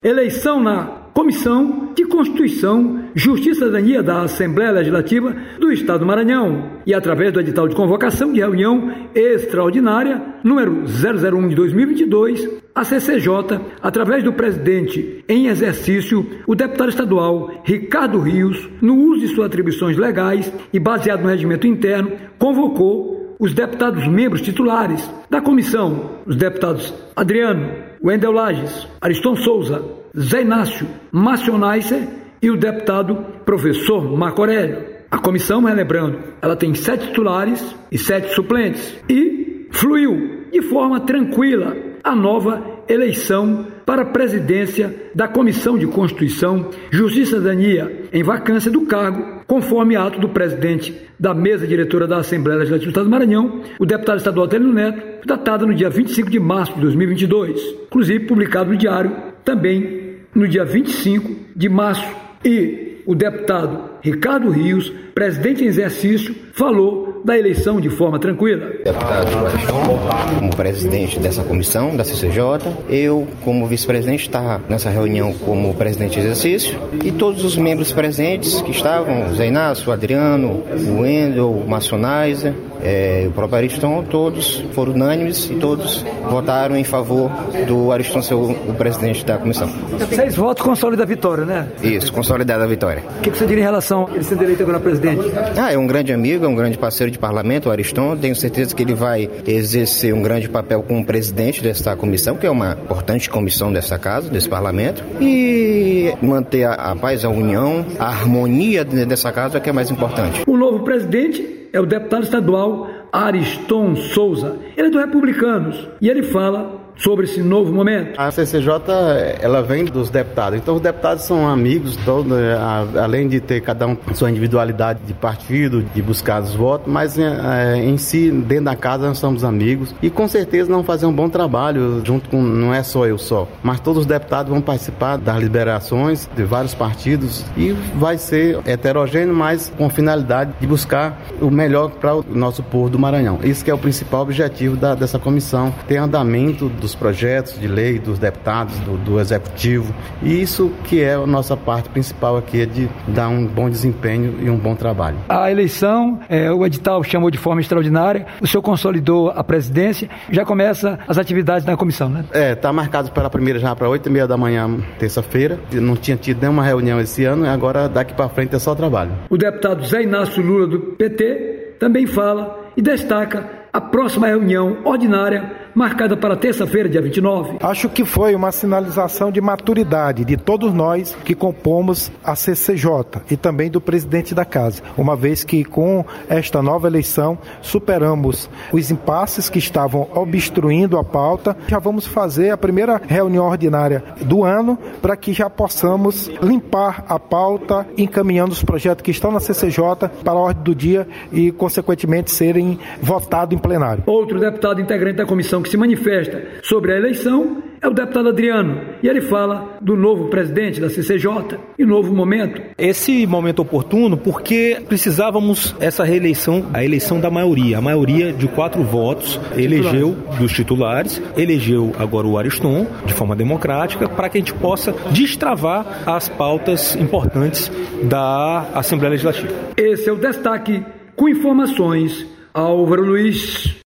eleição na Comissão de Constituição, Justiça e Cidadania da Assembleia Legislativa do Estado do Maranhão e através do edital de convocação de reunião extraordinária número 001 de 2022, a CCJ, através do presidente em exercício, o deputado estadual Ricardo Rios, no uso de suas atribuições legais e baseado no regimento interno, convocou os deputados membros titulares da comissão, os deputados Adriano, Wendel Lages, Ariston Souza, Zé Inácio, Márcio Neisser e o deputado professor Marco Aurélio. A comissão, relembrando, ela tem 7 titulares e 7 suplentes e fluiu de forma tranquila a nova eleição para a presidência da Comissão de Constituição, Justiça e Cidadania em vacância do cargo, conforme ato do presidente da mesa diretora da Assembleia Legislativa do Estado do Maranhão, o deputado estadual Telino Neto, datada no dia 25 de março de 2022, inclusive publicado no Diário também no dia 25 de março. E o deputado Ricardo Rios, presidente em exercício, falou da eleição de forma tranquila. Deputado como presidente dessa comissão, da CCJ, eu como vice-presidente estava nessa reunião como presidente em exercício e todos os membros presentes que estavam, Zé Inácio, Adriano, o Wendel, o Márcio Neisser, o próprio Ariston, todos foram unânimes e todos votaram em favor do Ariston ser o presidente da comissão. 6 votos consolida a vitória, né? Isso, consolidada a vitória. O que você diria em relação a ele ser eleito agora presidente? É um grande amigo, é um grande parceiro de parlamento, o Ariston. Tenho certeza que ele vai exercer um grande papel como presidente desta comissão, que é uma importante comissão dessa casa, desse parlamento, e manter a paz, a união, a harmonia dessa casa, que é mais importante. O novo presidente é o deputado estadual Ariston Souza. Ele é do Republicanos e ele fala sobre esse novo momento. A CCJ, ela vem dos deputados, então os deputados são amigos, todos, além de ter cada um sua individualidade de partido, de buscar os votos, mas em si, dentro da casa, nós somos amigos e com certeza vão fazer um bom trabalho junto com, não é só eu só, mas todos os deputados vão participar das liberações de vários partidos e vai ser heterogêneo, mas com finalidade de buscar o melhor para o nosso povo do Maranhão. Isso que é o principal objetivo dessa comissão, ter andamento dos projetos de lei, dos deputados, do executivo, e isso que é a nossa parte principal aqui, é de dar um bom desempenho e um bom trabalho. A eleição, o edital chamou de forma extraordinária, o senhor consolidou a presidência, já começa as atividades na comissão, né? Está marcado para a primeira já para 8h30 da manhã, terça-feira, não tinha tido nenhuma reunião esse ano, e agora daqui para frente é só trabalho. O deputado Zé Inácio Lula do PT também fala e destaca a próxima reunião ordinária marcada para terça-feira, dia 29. Acho que foi uma sinalização de maturidade de todos nós que compomos a CCJ e também do presidente da casa, uma vez que com esta nova eleição superamos os impasses que estavam obstruindo a pauta. Já vamos fazer a primeira reunião ordinária do ano para que já possamos limpar a pauta, encaminhando os projetos que estão na CCJ para a ordem do dia e, consequentemente, serem votados em plenário. Outro deputado integrante da comissão que se manifesta sobre a eleição é o deputado Adriano, e ele fala do novo presidente da CCJ e novo momento. Esse momento oportuno porque precisávamos essa reeleição, a eleição da maioria. A maioria de 4 votos elegeu dos titulares, elegeu agora o Ariston de forma democrática para que a gente possa destravar as pautas importantes da Assembleia Legislativa. Esse é o destaque com informações. Álvaro Luiz.